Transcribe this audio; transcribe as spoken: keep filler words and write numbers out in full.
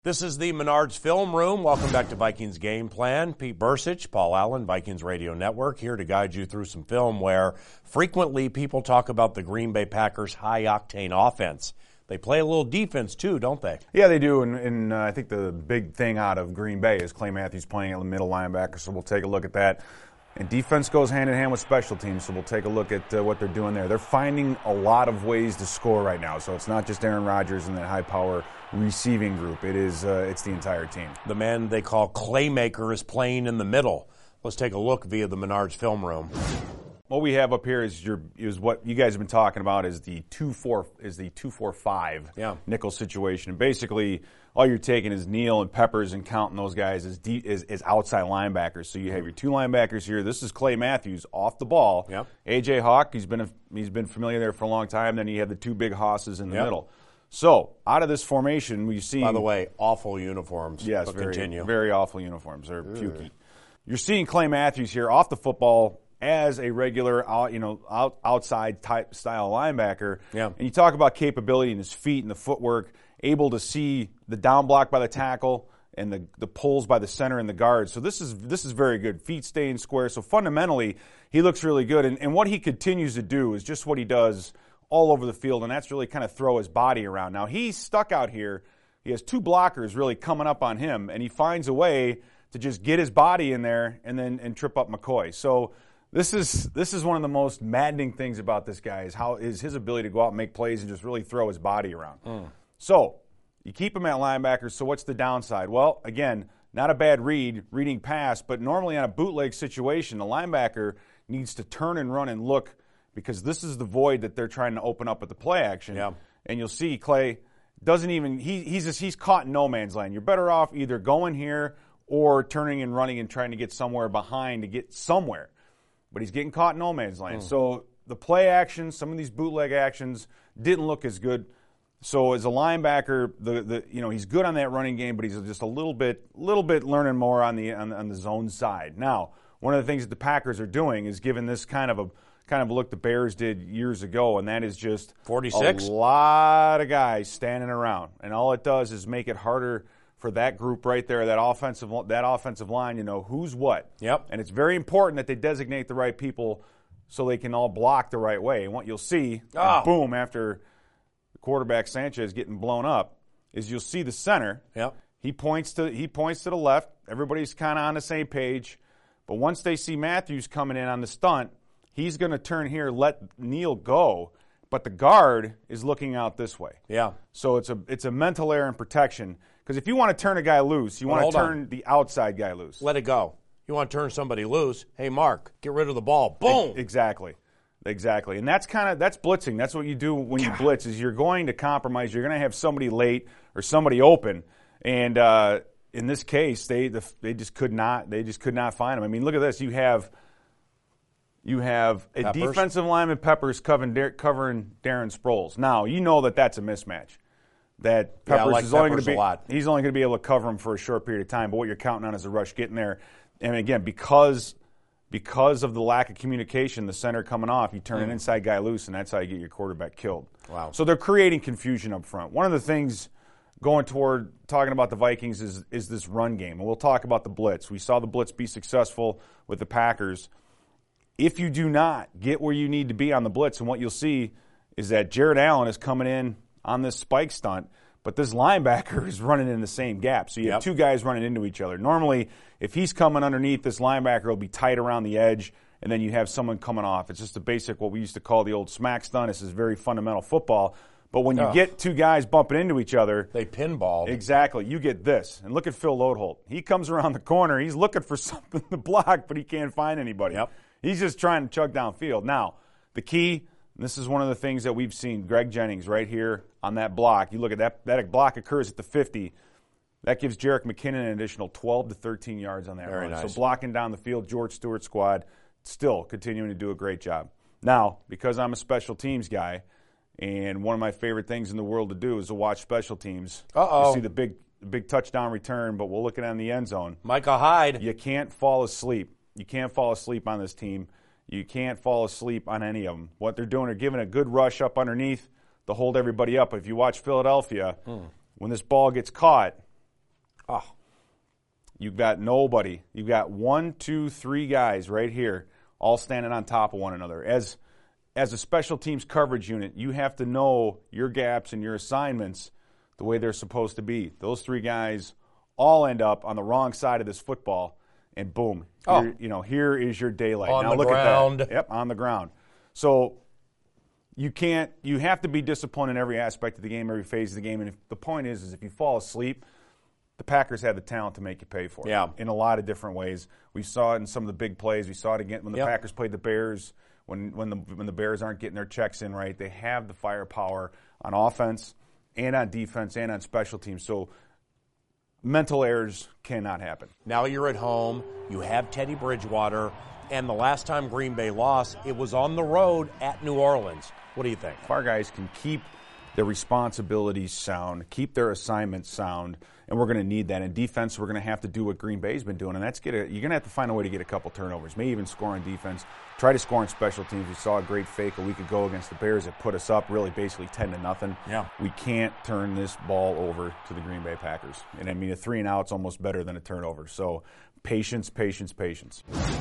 This is the Menards Film Room. Welcome back to Vikings Game Plan. Pete Bursich, Paul Allen, Vikings Radio Network, here to guide you through some film where frequently people talk about the Green Bay Packers' high-octane offense. They play a little defense, too, don't they? Yeah, they do, and, and uh, I think the big thing out of Green Bay is Clay Matthews playing at the middle linebacker, so we'll take a look at that. And defense goes hand-in-hand with special teams, so we'll take a look at uh, what they're doing there. They're finding a lot of ways to score right now, so it's not just Aaron Rodgers and that high-power receiving group. It is, uh, it's the entire team. The man they call Claymaker is playing in the middle. Let's take a look via the Menards Film Room. What we have up here is your is what you guys have been talking about is the two four is the two four five yeah. nickel situation. And basically, all you're taking is Neal and Peppers and counting those guys as deep, as, as outside linebackers. So you have your two linebackers here. This is Clay Matthews off the ball. Yep. A J Hawk, he's been a, he's been familiar there for a long time. Then you have the two big hosses in the yep. middle. So out of this formation, we see. By the way, awful uniforms. Yes, but very, continue. very awful uniforms. They're pukey. You're seeing Clay Matthews here off the football as a regular, out, you know, out, outside type style linebacker. Yeah. And you talk about capability in his feet and the footwork, able to see the down block by the tackle and the the pulls by the center and the guard. So this is this is very good. Feet staying square. So fundamentally, he looks really good. And, and what he continues to do is just what he does all over the field, and that's really kind of throw his body around. Now, he's stuck out here. He has two blockers really coming up on him, and he finds a way to just get his body in there and then and trip up McCoy. So This is this is one of the most maddening things about this guy is how is his ability to go out and make plays and just really throw his body around. Mm. So you keep him at linebacker. So what's the downside? Well, again, not a bad read, reading pass, but normally on a bootleg situation, the linebacker needs to turn and run and look because this is the void that they're trying to open up at the play action. Yeah. And you'll see Clay doesn't even he, he's just, he's caught in no man's land. You're better off either going here or turning and running and trying to get somewhere behind to get somewhere. But he's getting caught in no man's land. Mm. So the play actions, some of these bootleg actions didn't look as good. So as a linebacker, the, the you know he's good on that running game, but he's just a little bit little bit learning more on the on, on the zone side. Now, one of the things that the Packers are doing is giving this kind of a kind of a look the Bears did years ago, and that is just forty-six a lot of guys standing around, and all it does is make it harder for that group right there, that offensive that offensive line, you know, who's what. Yep. And it's very important that they designate the right people so they can all block the right way. And what you'll see, oh. boom, after the quarterback Sanchez getting blown up, is you'll see the center. Yep. He points to he points to the left. Everybody's kind of on the same page. But once they see Matthews coming in on the stunt, he's going to turn here, let Neal go. But the guard is looking out this way. Yeah. So it's a it's a mental error in protection. Because if you want to turn a guy loose, you well, want to turn on. the outside guy loose. Let it go. You want to turn somebody loose, hey, Mark, get rid of the ball. Boom! Exactly. Exactly. And that's kind of, that's blitzing. That's what you do when you blitz is you're going to compromise. You're going to have somebody late or somebody open. And uh, in this case, they the, they just could not, they just could not find him. I mean, look at this. You have, you have a Peppers. defensive lineman, Peppers, covering, covering Darren Sproles. Now, you know that that's a mismatch. That Peppers yeah, like is only Peppers going to be a lot. he's only going to be able to cover him for a short period of time. But what you're counting on is a rush getting there. And again, because because of the lack of communication, the center coming off, you turn mm. an inside guy loose, and that's how you get your quarterback killed. Wow! So they're creating confusion up front. One of the things going toward talking about the Vikings is is this run game, and we'll talk about the blitz. We saw the blitz be successful with the Packers. If you do not get where you need to be on the blitz, and what you'll see is that Jared Allen is coming in on this spike stunt, but this linebacker is running in the same gap. So you have yep. two guys running into each other. Normally, if he's coming underneath, this linebacker will be tight around the edge, and then you have someone coming off. It's just a basic, what we used to call the old smack stunt. This is very fundamental football. But when you oh. get two guys bumping into each other, they pinball. Exactly. You get this. And look at Phil Lodeholt. He comes around the corner. He's looking for something to block, but he can't find anybody. Yep. He's just trying to chug downfield. Now, the key, and this is one of the things that we've seen, Greg Jennings right here on that block. You look at that, that block occurs at the fifty. That gives Jerick McKinnon an additional twelve to thirteen yards on that Very run. nice. So blocking down the field, George Stewart's squad still continuing to do a great job. Now, because I'm a special teams guy, and one of my favorite things in the world to do is to watch special teams. Uh-oh. You see the big big touchdown return, but we'll look at it in the end zone. Micah Hyde. You can't fall asleep. You can't fall asleep on this team. You can't fall asleep on any of them. What they're doing, they're giving a good rush up underneath to hold everybody up. If you watch Philadelphia, mm. when this ball gets caught, Oh. You've got nobody. You've got one, two, three guys right here, all standing on top of one another. As as a special teams coverage unit, you have to know your gaps and your assignments the way they're supposed to be. Those three guys all end up on the wrong side of this football, and boom, oh. here, you know, here is your daylight. On now the look ground. at that. Yep, on the ground. So you can't. You have to be disciplined in every aspect of the game, every phase of the game. And if, the point is, is if you fall asleep, the Packers have the talent to make you pay for it. Yeah. In a lot of different ways. We saw it in some of the big plays. We saw it again when the yep. Packers played the Bears. When when the when the Bears aren't getting their checks in right, they have the firepower on offense and on defense and on special teams. So mental errors cannot happen. Now you're at home. You have Teddy Bridgewater. And the last time Green Bay lost, it was on the road at New Orleans. What do you think? If our guys can keep their responsibilities sound, keep their assignments sound, and we're going to need that. In defense, we're going to have to do what Green Bay's been doing, and that's get a, you're going to have to find a way to get a couple turnovers, maybe even score on defense. Try to score on special teams. We saw a great fake a week ago against the Bears that put us up really basically ten to nothing. Yeah. We can't turn this ball over to the Green Bay Packers. And I mean, a three and out's almost better than a turnover. So patience, patience, patience.